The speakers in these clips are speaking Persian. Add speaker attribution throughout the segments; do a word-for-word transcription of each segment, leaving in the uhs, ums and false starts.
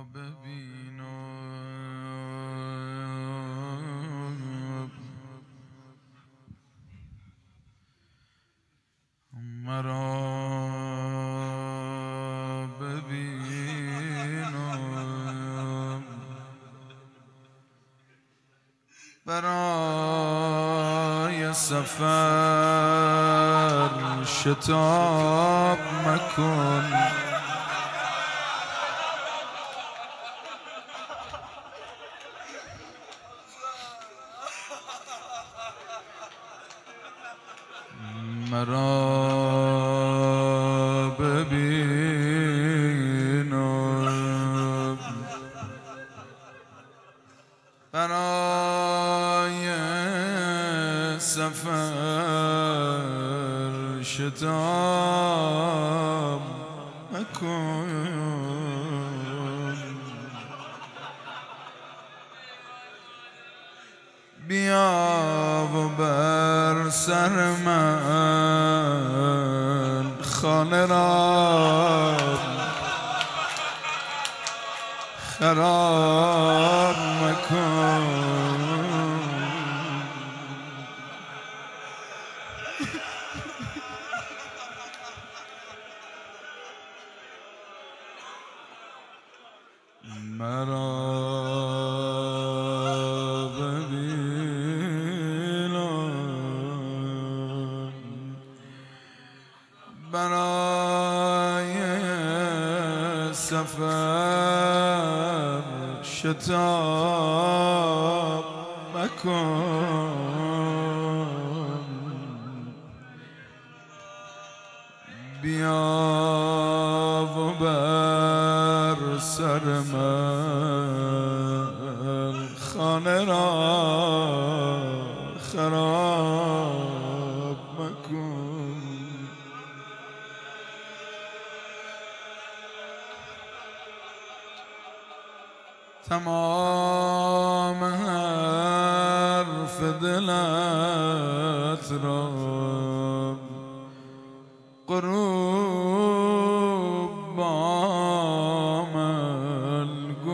Speaker 1: ببین و مرا ببین و برای سفر شتاب مکن. مرا ببین و برای سفر شتاب مکن. بیا و بر سر من خانه را خراب مکن. مرا برای سفر شتاب مکن. بیا و بر سر من خانه را خراب مکن. تمام حرف دلت را غروب با من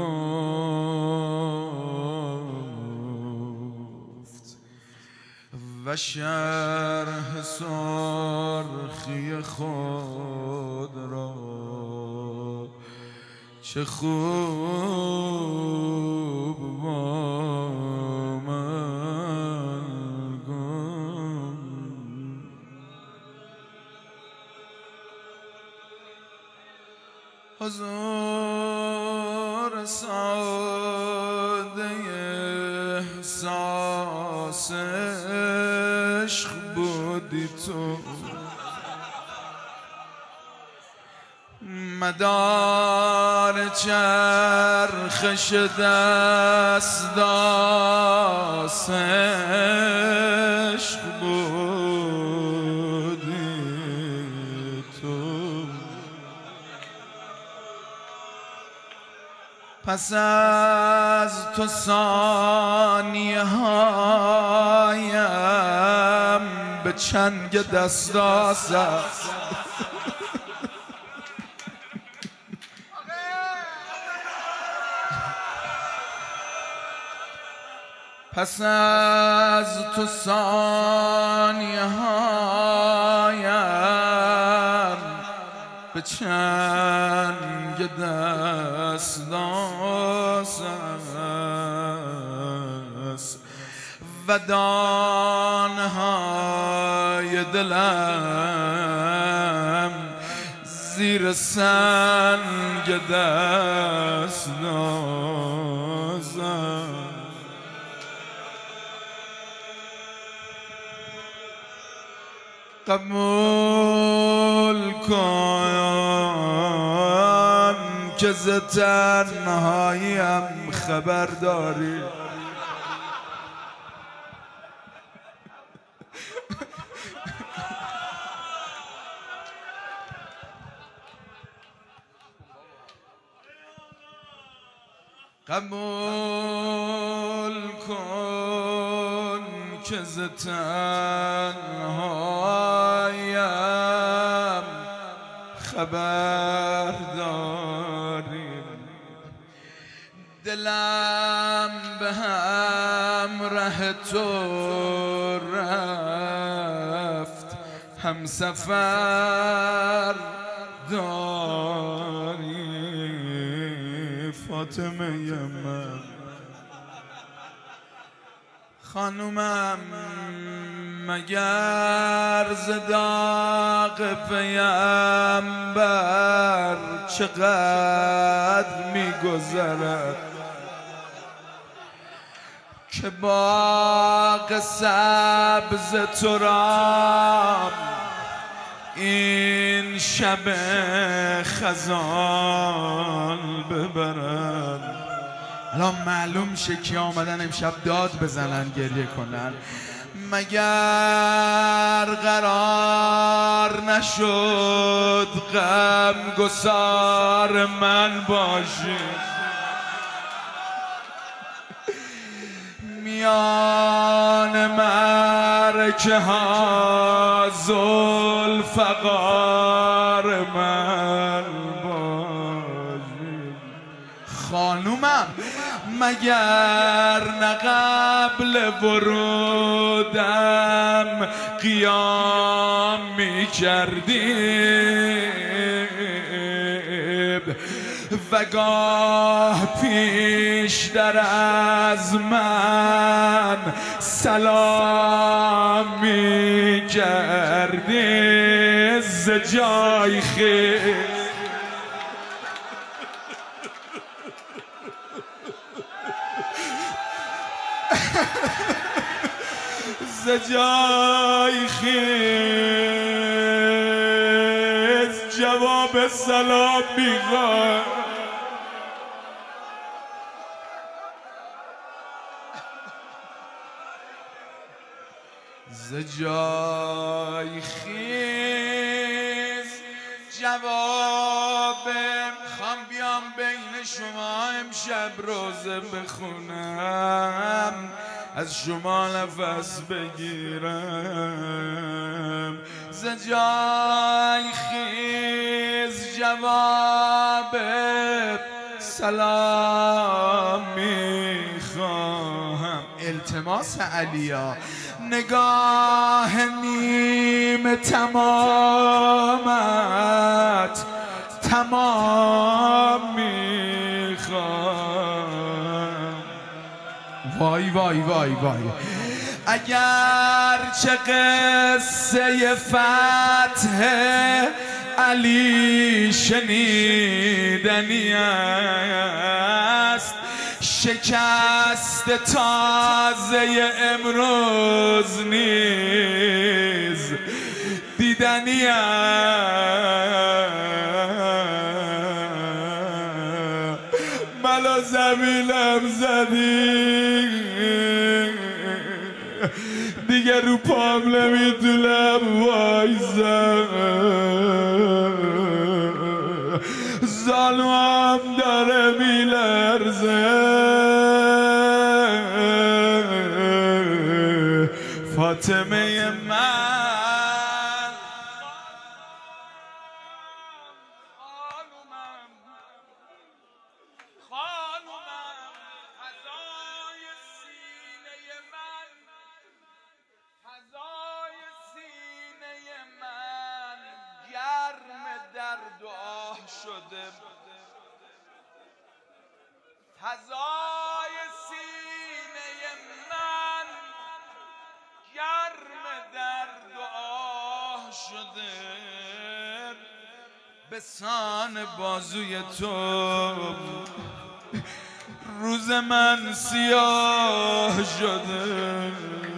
Speaker 1: گفت و شرح سرخی خود را چه خوب با من گفت. حضور ساده احساس عشق بودی تو، مدار چرخش دستاس عشق بودی تو. پس از تو ثانیه هایم به چنگ دستاس است. پس از تو ثانیه هایم به چنگ دستاس است و دانه های دلم زیر سنگ دستاس است. قبول کن که ز تنهاییم خبر داری. قبول کن که ز تنهاییم خبر داریم. دلم به همراه تو رفت، هم سفر داری فاطمه من. خانومم مگر ز داغ پیمبر چقدر می‌گذرد که باغ سبز تو را این شب خزان ببرد. الان معلوم میشه که آمدن امشب داد بزنن گریه کنن. مگر قرار نشد غم گسار من باشی، میان مرکه ها ذوالفقار من باشی. خانومم مگر نه قبل ورودم قیام می کردی و گاه پیشتر از من سلام می کردی ز جای خیش. ز جای خیز جواب سلام میخواد. ز جای خیز جواب میخوام بیام بین شما امشب روزه بخونم، از شما نفس بگیرم. ز جای خیز جواب سلام میخواهم. التماس علیا نگاه نیم تمامت تمام میخوام. وای وای وای وای اگر چه قصه فتح علی شنیدنی است، شکست تازه امروز نیز دیدنی است. ملا زمینم زدی دیگه رو پام نمیتونم وایسم، زانوام داره میلرزه. فاطمه من خانومم خانومم فضای سینه من فضای سینه من گرم درد و آه شده. فضای سینه من گرم درد و آه شده. به سان بازوی تو روز من سیاه شده.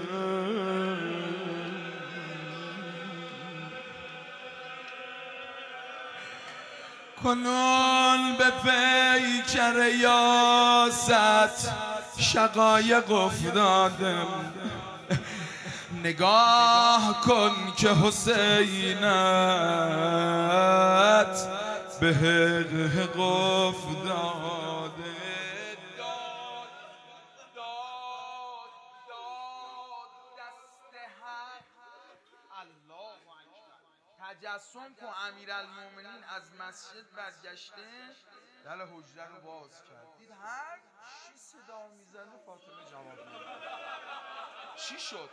Speaker 1: کنون به پیکر یاست شقایق افتادم. نگاه کن که حسینت به حق حق افتاده. داد داد داد دست حق. الله اکبر. تجسم کن امیرالمومنین از مسجد برگشته در حجره رو باز کرد، دید هر چی صدا میزنه فاطمه جواب میده. چی شد؟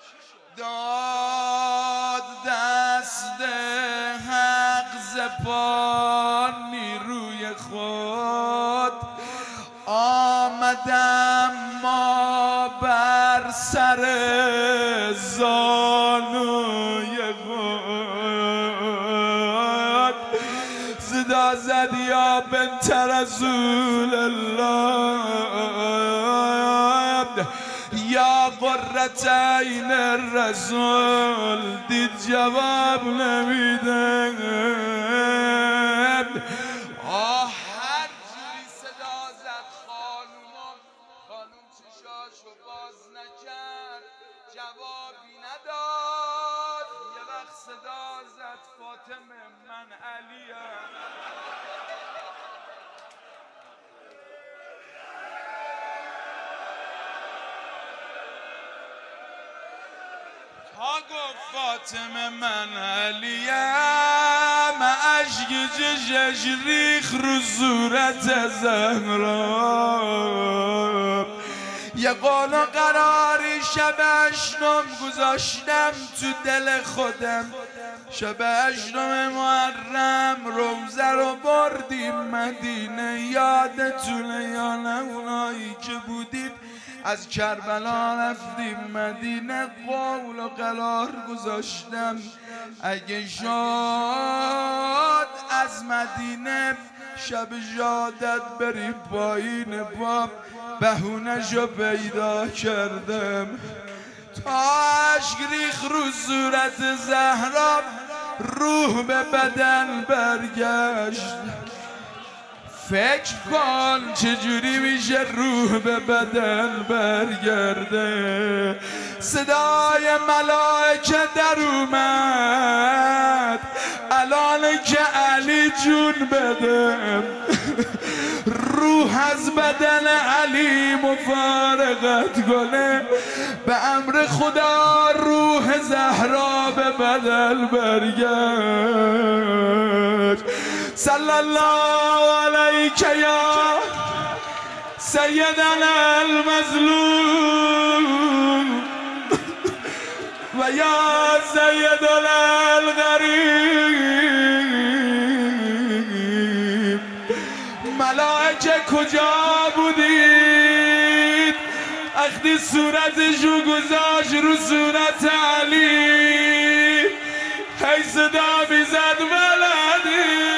Speaker 1: داد دست حق زپا نیروی خود آمدم ما بر سر زانوی خود صدا زد یا بنت رسول الله یا قرة عین الرسول، دید جواب نمیده. آه هر جوری صدا زد خانوما، خانوم چشاشو باز نکرد جوابی نداد. یه وقت صدا زد فاطمه من علیم. ها گفت فاطمه من علیم، اشک چشش ریخ رو صورت زهرا. یه قول و قراری شب هشتم گذاشتم تو دل خودم، شب هشتم محرم روزه رو بردیم مدینه. یادتونه یا نه اونایی که بودید از کربلا رفتیم مدینه؟ قول و قرار گذاشتم اگه شاد از مدینه شب جادت بری پایین باب، بهونه‌شو پیدا کردم. تا اشک ریخ رو صورت زهرا، روح به بدن برگشت. فکر کن چجوری میشه روح به بدن برگرده. صدای ملائکه در اومد الان که علی جون بده. روح از بدن علی مفارقت کنه، به امر خدا روح زهرا به بدن برگشت. صلی الله علیک یا سیدنا المظلوم و یا سیدنا الغریب. ملائکه کجا بودید وقتی صورتشو گذاشت رو صورت علی؟ هی صدا میزد ولدی.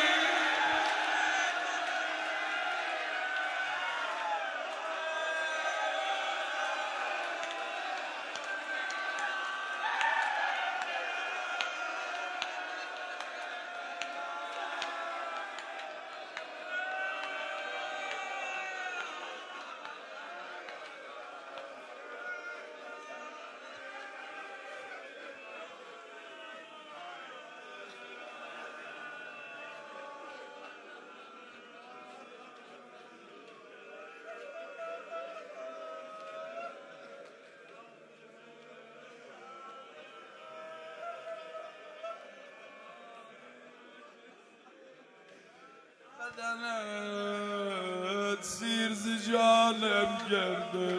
Speaker 1: بدنت سیر ز جانم کردم،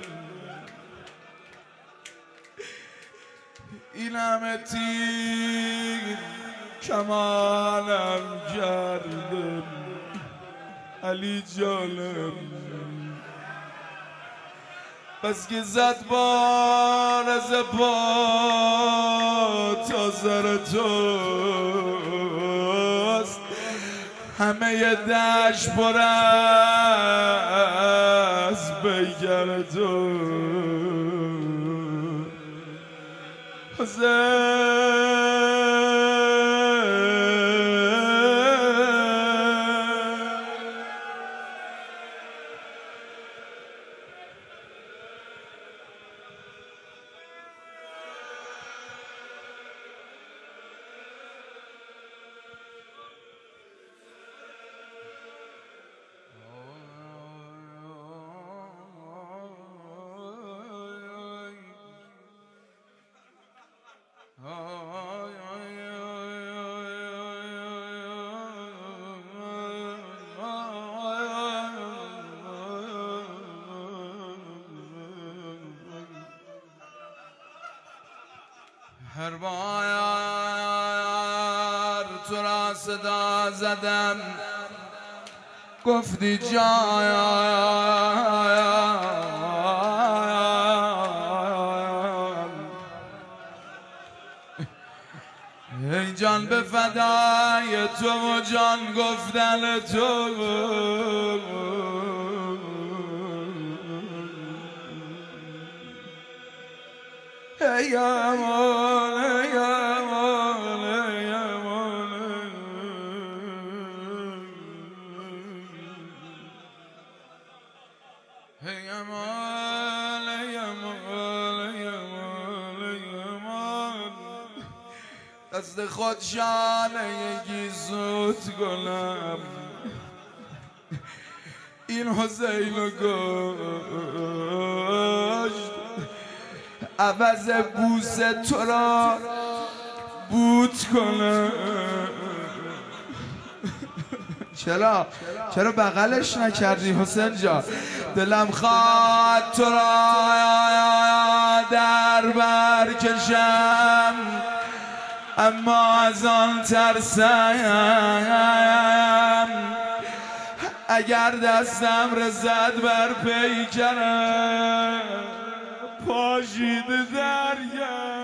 Speaker 1: این همه تیر کمانم کردم. علی جانم بس که زد بار از پا تا سر توست، همه دشت پر از پیکر تو. Oh هر بار تو را صدا زدم گفتی جان، ای جان به فدای تو و جان گفتن تو. ای امان ای امان ای امان ای امان ای امان ای امان ای امان دست خود شانه یکی زود کنم این حسین و گشت عوض بوس تو را بوت کنم. چرا؟ چرا بغلش نکردی حسین جان؟ دلم خواد تو را در بر کشم اما از آن ترسم اگر دستم رسد بر پیکرم پاشیده درگم.